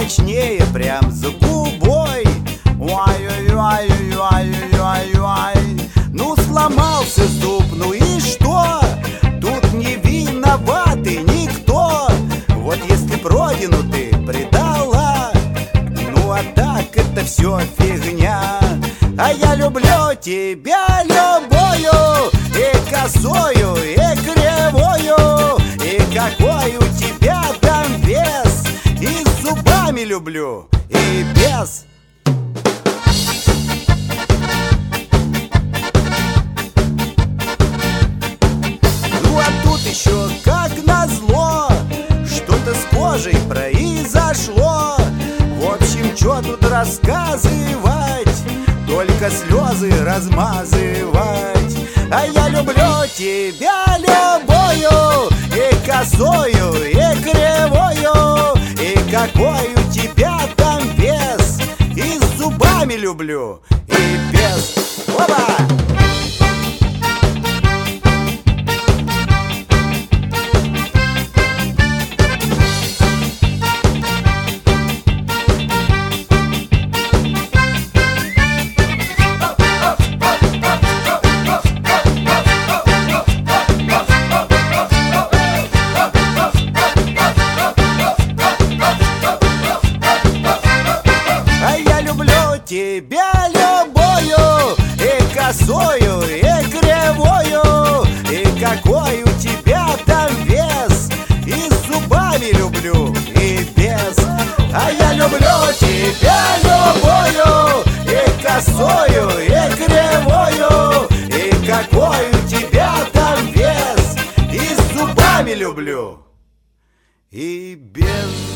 точнее, прям за губой. Ой-ой-ой-ой-ой-ой-ой. Ну сломался зуб, ну и что? Тут не виноватый никто. Вот если б родину ты предала, ну а так это все фигня. А я люблю тебя любую, и косую, и кривую, и какой у тебя там вес. И с зубами люблю, и без. Ну а тут еще как назло что-то с кожей произошло. В общем, что тут рассказывать, только слезы размазывать. А я люблю тебя любую, и косую, и кривую, и какой у тебя там вес. И с зубами люблю, и без. Опа! Тебя любую, и косую, и кривую, и какой у тебя там вес. И с зубами люблю, и без. А я люблю тебя любую, и косую, и кривую, и какой у тебя там вес. И с зубами люблю, и без.